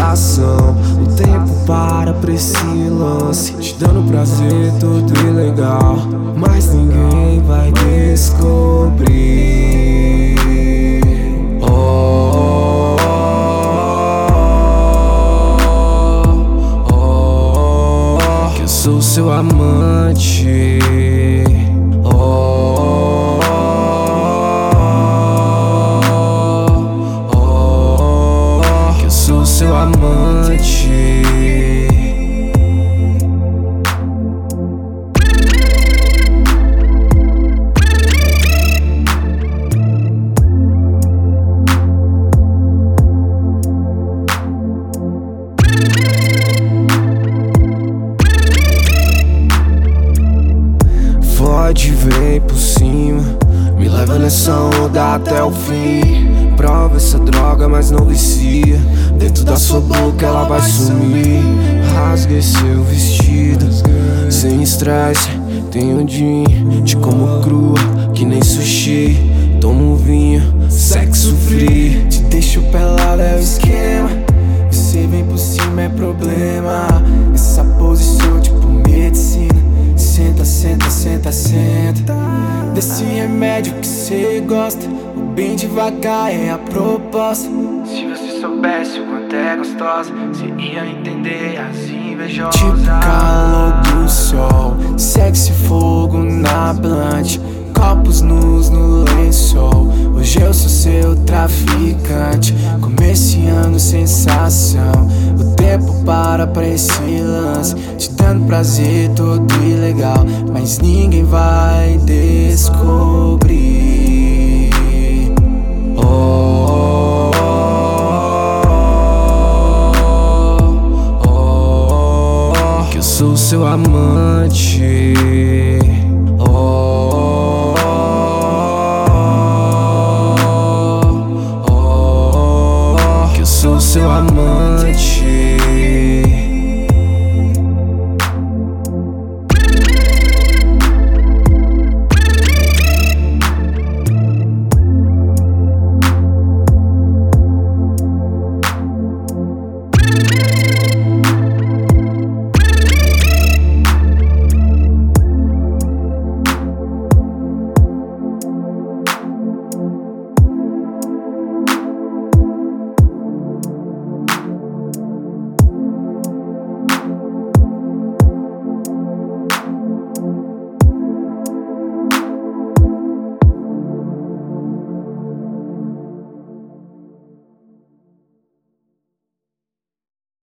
sensação. O tempo para pra esse lance, te dando prazer todo ilegal, mas ninguém vai descobrir. Oh, oh, oh, que eu sou seu amante. Oh, oh, oh, que eu sou seu amante. Fode, vem por cima, me leva nessa onda até o fim. Prova essa droga, mas não vicia. Dentro da sua boca ela vai sumir. Rasguei seu vestido, sem estresse. Tenho gin, te como crua, que nem sushi. Tomo vinho, sexo free. Te deixo pelado é o esquema. Você vem por cima é problema. Essa posição tipo medicina. Senta, senta, senta, senta. Desse remédio que cê gosta, o bem devagar é a proposta. Se você soubesse o quanto é gostosa, cê ia entender as invejosas. Tipo calor do sol, sexy fogo na blunt, copos nus no lençol. Hoje eu sou seu traficante, comerciando sensação. O tempo para pra esse lance, te dando prazer todo ilegal, mas ninguém vai descobrir. Oh, oh, oh, que eu sou seu amante.